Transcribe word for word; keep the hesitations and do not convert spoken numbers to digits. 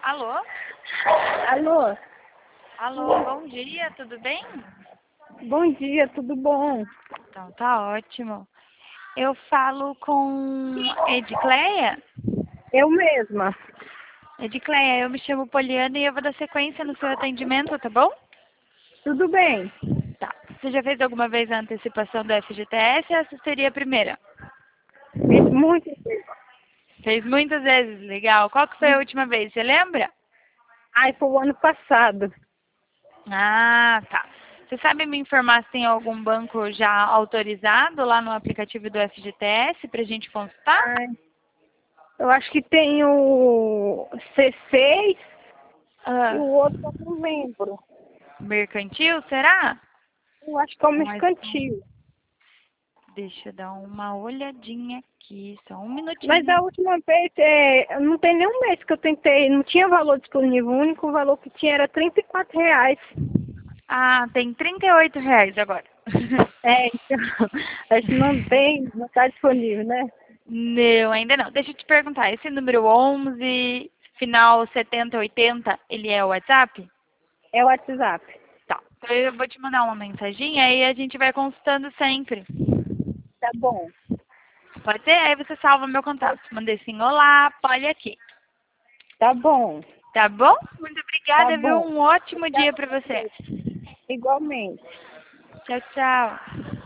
Alô? Alô? Alô, bom dia, tudo bem? Bom dia, tudo bom? Então tá ótimo. Eu falo com Edicleia? Eu mesma. Edicleia, eu me chamo Poliana e eu vou dar sequência no seu atendimento, tá bom? Tudo bem. Tá. Você já fez alguma vez a antecipação do F G T S ou essa seria a primeira? Fiz muito. Fez muitas vezes, legal. Qual que foi a última vez, você lembra? Ai, foi o ano passado. Ah, tá. Você sabe me informar se tem algum banco já autorizado lá no aplicativo do F G T S pra gente consultar? Ai, eu acho que tem o C seis e Ah, o outro eu não lembro. mercantil, será? Eu acho que é o Mas, mercantil. deixa eu dar uma olhadinha aqui, só um Mas minutinho. da última vez, é, não tem nenhum mês que eu tentei, não tinha valor disponível. O único valor que tinha era trinta e quatro reais. Ah, tem trinta e oito reais agora. É, então, acho que não tem, não está disponível, né? Não, ainda não. Deixa eu te perguntar, esse número onze, final setenta oitenta, ele é o WhatsApp? É o WhatsApp. Tá. Então eu vou te mandar uma mensaginha e a gente vai consultando sempre. Tá bom. Pode ser? Aí você salva meu contato. Mandei assim, olá, pode aqui. Tá bom. Tá bom? Muito Tá obrigada, viu? bom. Um ótimo dia pra você. Igualmente. Tchau, tchau.